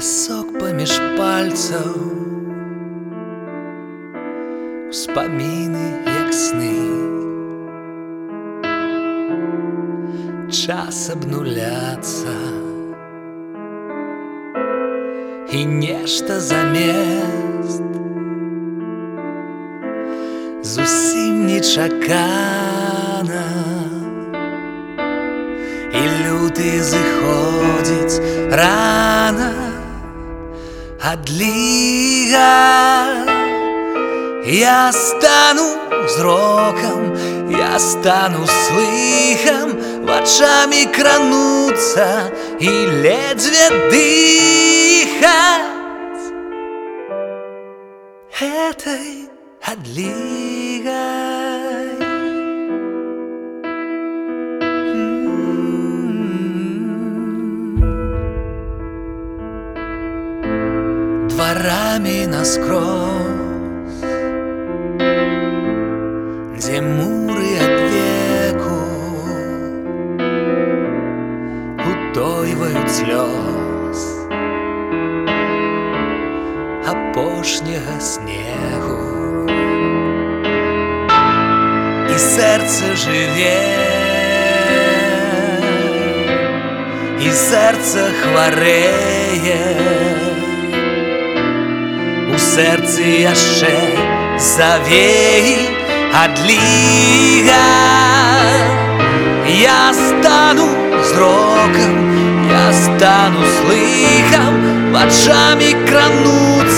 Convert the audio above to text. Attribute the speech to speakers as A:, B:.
A: пясок паміж пальцаў, успаміны як сны. Час абнуляцца і нешта замест зусім нечакана, і люты зыходзіць рана. Адліга я стану зрокам, я стану слыхам, вачамі крануцца і ледзьве дыхаць этой адлігай. Дворами наскрозь, где муры от веку утойваюць слёз апошняга снегу, і сэрца жыве, і сэрца хварэе. У сэрцы яшчэ завеі адліга. Я стану зрокам, я стану слыхам, вачамі крануцца